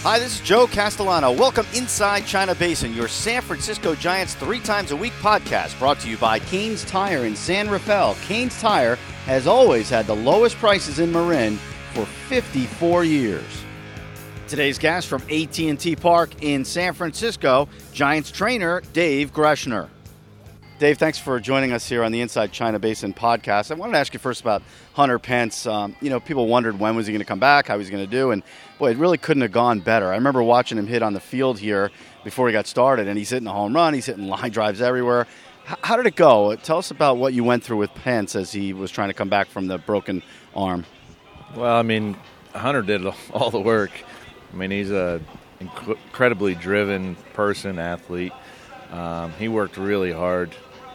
Hi, this is Joe Castellano. Welcome inside China Basin, your San Francisco Giants 3 times a week podcast, brought to you by Canes Tire in San Rafael. Canes Tire has always had the lowest prices in Marin for 54 years. Today's guest from AT&T Park in San Francisco, Giants trainer Dave Greschner. Dave, thanks for joining us here on the Inside China Basin podcast. I wanted to ask you first about Hunter Pence. People wondered when was he going to come back, how he was going to do, and boy, it really couldn't have gone better. I remember watching him hit on the field here before he got started, and he's hitting a home run, he's hitting line drives everywhere. How did it go? Tell us about what you went through with Pence as he was trying to come back from the broken arm. Well, Hunter did all the work. He's an incredibly driven person, athlete. He worked really hard,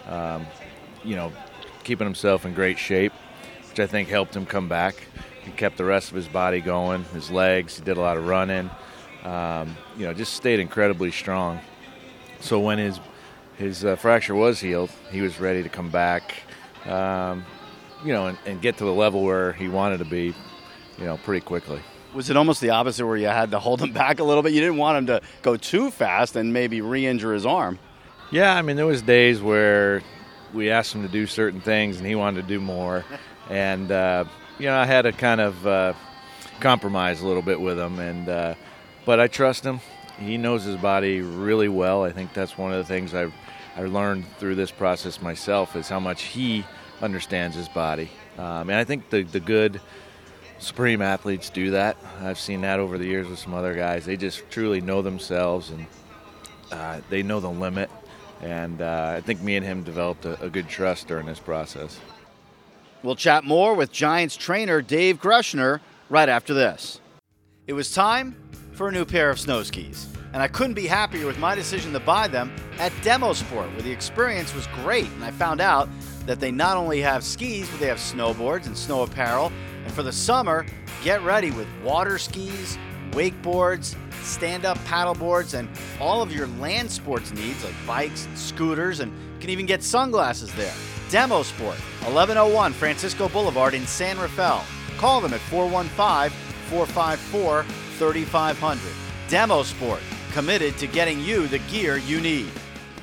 keeping himself in great shape, which I think helped him come back. He kept the rest of his body going, his legs. He did a lot of running. Just stayed incredibly strong. So when his fracture was healed, he was ready to come back, and get to the level where he wanted to be, pretty quickly. Was it almost the opposite where you had to hold him back a little bit? You didn't want him to go too fast and maybe re-injure his arm. Yeah, there was days where we asked him to do certain things and he wanted to do more. And, I had to kind of compromise a little bit with him. But I trust him. He knows his body really well. I think that's one of the things I learned through this process myself is how much he understands his body. And I think the good supreme athletes do that. I've seen that over the years with some other guys. They just truly know themselves and they know the limit. And I think me and him developed a good trust during this process. We'll chat more with Giants trainer Dave Greschner right after this. It was time for a new pair of snow skis, and I couldn't be happier with my decision to buy them at Demo Sport, where the experience was great, and I found out that they not only have skis, but they have snowboards and snow apparel. And for the summer, get ready with water skis, wakeboards, stand-up paddleboards, and all of your land sports needs like bikes and scooters, and you can even get sunglasses there. Demo Sport, 1101 Francisco Boulevard in San Rafael. Call them at 415-454-3500. Demo Sport, committed to getting you the gear you need.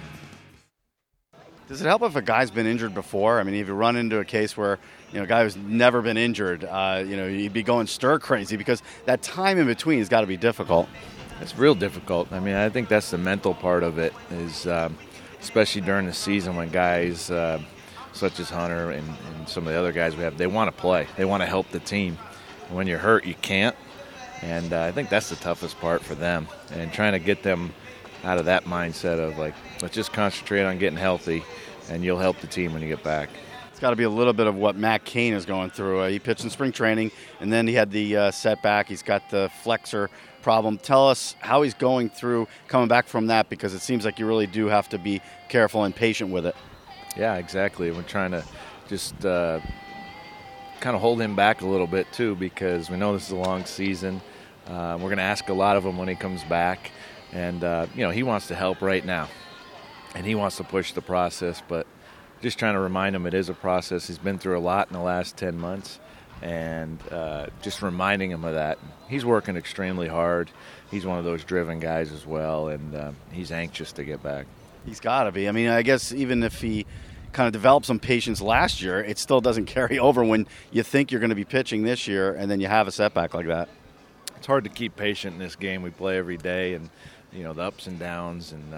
Does it help if a guy's been injured before? If you run into a case where, a guy who's never been injured, you'd be going stir crazy because that time in between has got to be difficult. It's real difficult. I think that's the mental part of it is, especially during the season when guys such as Hunter and some of the other guys we have, they want to play. They want to help the team. And when you're hurt, you can't. And I think that's the toughest part for them. And trying to get them out of that mindset of let's just concentrate on getting healthy and you'll help the team when you get back. It's got to be a little bit of what Matt Cain is going through. He pitched in spring training and then he had the setback. He's got the flexor problem. Tell us how he's going through coming back from that, because it seems like you really do have to be careful and patient with it. Yeah, exactly. We're trying to just kind of hold him back a little bit too, because we know this is a long season. We're going to ask a lot of him when he comes back. And, he wants to help right now, and he wants to push the process, but just trying to remind him it is a process. He's been through a lot in the last 10 months, and just reminding him of that. He's working extremely hard. He's one of those driven guys as well, and he's anxious to get back. He's got to be. I guess even if he kind of developed some patience last year, it still doesn't carry over when you think you're going to be pitching this year and then you have a setback like that. It's hard to keep patient in this game we play every day, and the ups and downs, and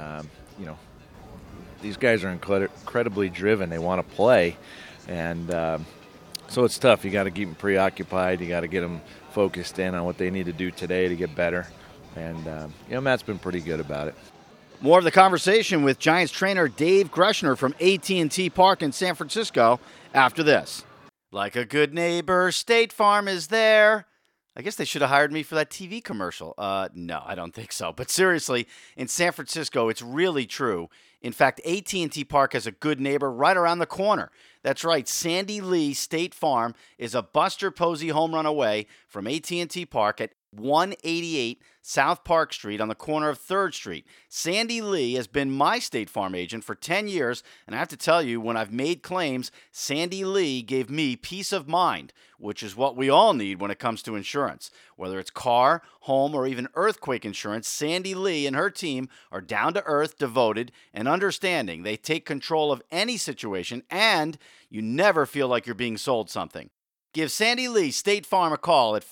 these guys are incredibly driven. They want to play, and so it's tough. You got to keep them preoccupied. You got to get them focused in on what they need to do today to get better, and Matt's been pretty good about it. More of the conversation with Giants trainer Dave Greschner from AT&T Park in San Francisco after this. Like a good neighbor, State Farm is there. I guess they should have hired me for that TV commercial. No, I don't think so. But seriously, in San Francisco, it's really true. In fact, AT&T Park has a good neighbor right around the corner. That's right, Sandy Lee State Farm is a Buster Posey home run away from AT&T Park at 188 South Park Street on the corner of 3rd Street. Sandy Lee has been my State Farm agent for 10 years, and I have to tell you, when I've made claims, Sandy Lee gave me peace of mind, which is what we all need when it comes to insurance. Whether it's car, home, or even earthquake insurance, Sandy Lee and her team are down to earth, devoted, and understanding. They take control of any situation, and you never feel like you're being sold something. Give Sandy Lee State Farm a call at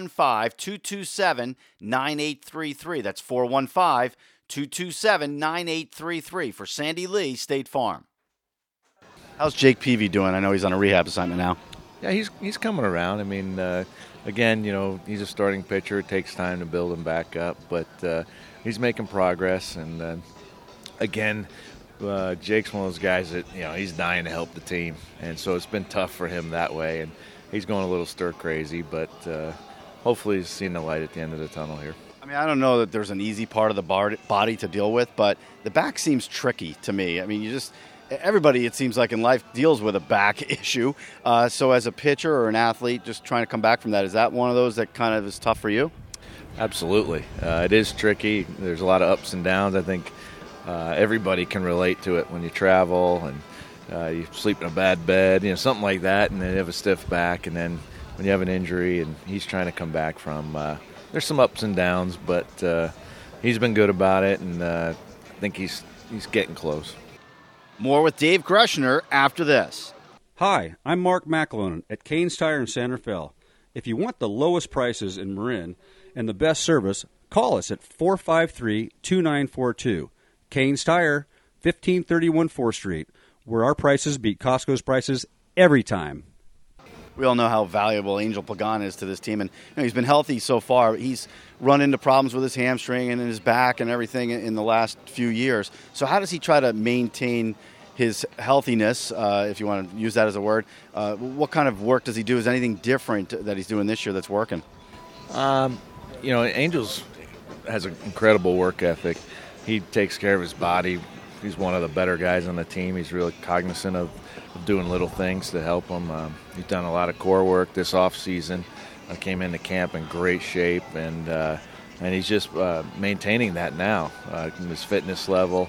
415-227-9833. That's 415-227-9833 for Sandy Lee State Farm. How's Jake Peavy doing? I know he's on a rehab assignment now. Yeah, he's coming around. I mean, again, he's a starting pitcher. It takes time to build him back up, but he's making progress. And again, Jake's one of those guys that he's dying to help the team, and so it's been tough for him that way. And he's going a little stir crazy, but hopefully he's seeing the light at the end of the tunnel here. I mean, I don't know that there's an easy part of the body to deal with, but the back seems tricky to me. I mean, everybody, it seems like in life, deals with a back issue. So as a pitcher or an athlete just trying to come back from that, is that one of those that kind of is tough for you? Absolutely. It is tricky. There's a lot of ups and downs. I think everybody can relate to it when you travel and you sleep in a bad bed, something like that, and then you have a stiff back, and then when you have an injury and he's trying to come back from, there's some ups and downs, but he's been good about it, and I think he's getting close. More with Dave Greschner after this. Hi, I'm Mark McAlone at Canes Tire in San Rafael. If you want the lowest prices in Marin and the best service, call us at 453-2942. Canes Tire, 1531 4th Street, where our prices beat Costco's prices every time. We all know how valuable Angel Pagan is to this team, and he's been healthy so far. He's run into problems with his hamstring and his back and everything in the last few years. So how does he try to maintain his healthiness, if you want to use that as a word? What kind of work does he do? Is anything different that he's doing this year that's working? Angels has an incredible work ethic. He takes care of his body. He's one of the better guys on the team. He's really cognizant of doing little things to help him. He's done a lot of core work this off season. Came into camp in great shape, and he's just maintaining that now. His fitness level,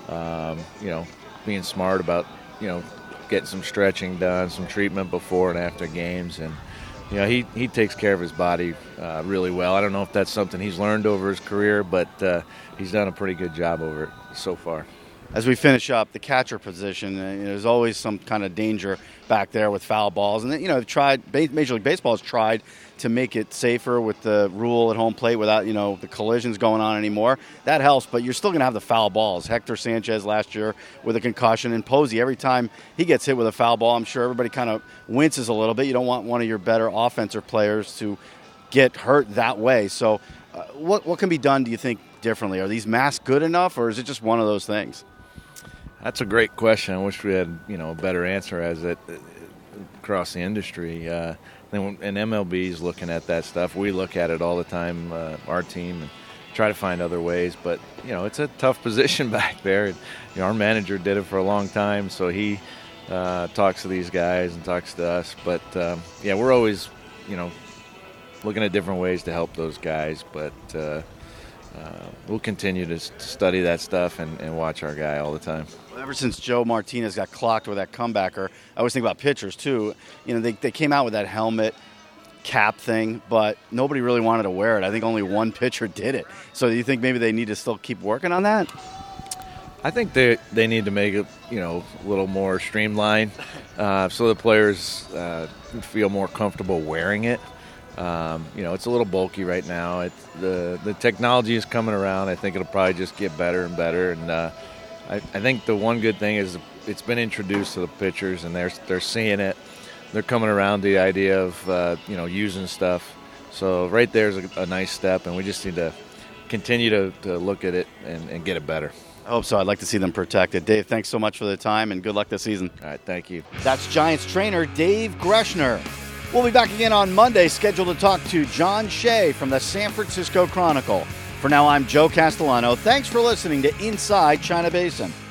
being smart about getting some stretching done, some treatment before and after games, and he takes care of his body really well. I don't know if that's something he's learned over his career, but he's done a pretty good job over it so far. As we finish up, the catcher position, there's always some kind of danger back there with foul balls. And, Major League Baseball has tried to make it safer with the rule at home plate without, the collisions going on anymore. That helps, but you're still going to have the foul balls. Hector Sanchez last year with a concussion, and Posey, every time he gets hit with a foul ball, I'm sure everybody kind of winces a little bit. You don't want one of your better offensive players to get hurt that way. So what can be done, do you think, differently? Are these masks good enough, or is it just one of those things? That's a great question. I wish we had, a better answer as it across the industry. And MLB is looking at that stuff. We look at it all the time, our team, and try to find other ways. But, it's a tough position back there. Our manager did it for a long time, so he talks to these guys and talks to us. But, we're always, looking at different ways to help those guys. But we'll continue to study that stuff and watch our guy all the time. Ever since Joe Martinez got clocked with that comebacker, I always think about pitchers too. They came out with that helmet cap thing, but nobody really wanted to wear it. I think only one pitcher did it. So do you think maybe they need to still keep working on that? I think they need to make it, a little more streamlined so the players feel more comfortable wearing it. It's a little bulky right now. The technology is coming around. I think it'll probably just get better and better. And I think the one good thing is it's been introduced to the pitchers, and they're seeing it. They're coming around the idea of using stuff. So right there's a nice step, and we just need to continue to look at it and get it better. I hope so. I'd like to see them protected. Dave, thanks so much for the time, and good luck this season. All right, thank you. That's Giants trainer Dave Greschner. We'll be back again on Monday, scheduled to talk to John Shea from the San Francisco Chronicle. For now, I'm Joe Castellano. Thanks for listening to Inside China Basin.